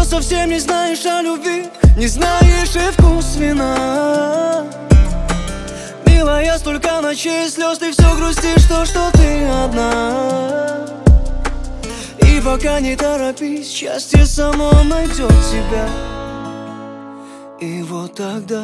совсем не знаешь о любви, не знаешь и вкус вина. Милая, столько ночей слез, ты все грустишь, что ты одна. И пока не торопись, счастье само найдет тебя. И вот тогда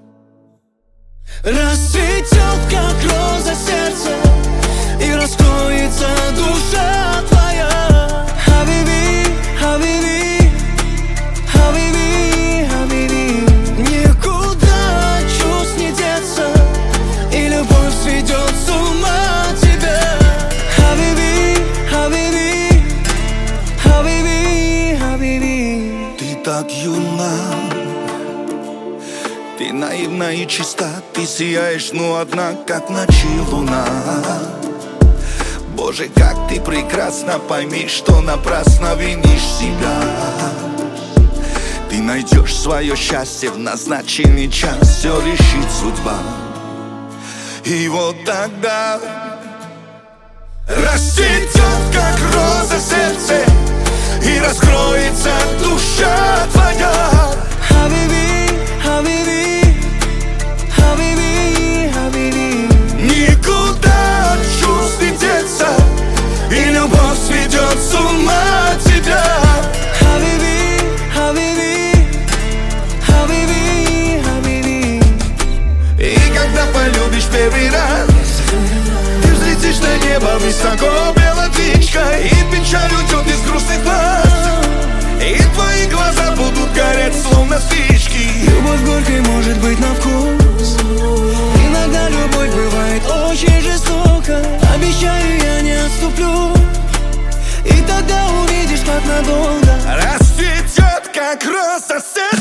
расцветет, как роза, сердце, и раскроется душа твоя. Хабиби, хабиби, хабиби, хабиби. Никуда от чувств не деться, и любовь сведет с ума тебя. Хабиби, хабиби, хабиби, хабиби. Ты так юна, ты наивна и чиста, ты сияешь, но одна, как в ночи луна. Боже, как ты прекрасна, пойми, что напрасно винишь себя. Ты найдешь свое счастье в назначенный час, все решит судьба. И вот тогда расцветет, как роза, сердце, и раскроется душа твоя. Хабиби, хабиби, хабиби, хабиби. Никуда от чувств не деться, и любовь сведет с ума тебя. Хабиби, хабиби, хабиби, хабиби. И когда полюбишь первый раз, ты взлетишь на небо высоко белой птичкой, и печаль уйдет из грустных глаз, и твои глаза будут гореть, словно спички. Любовь горькой может быть на вкус. Иногда любовь бывает очень жестока. Обещаю, я не отступлю. И тогда увидишь, как надолго расцветет, как роза, сердце,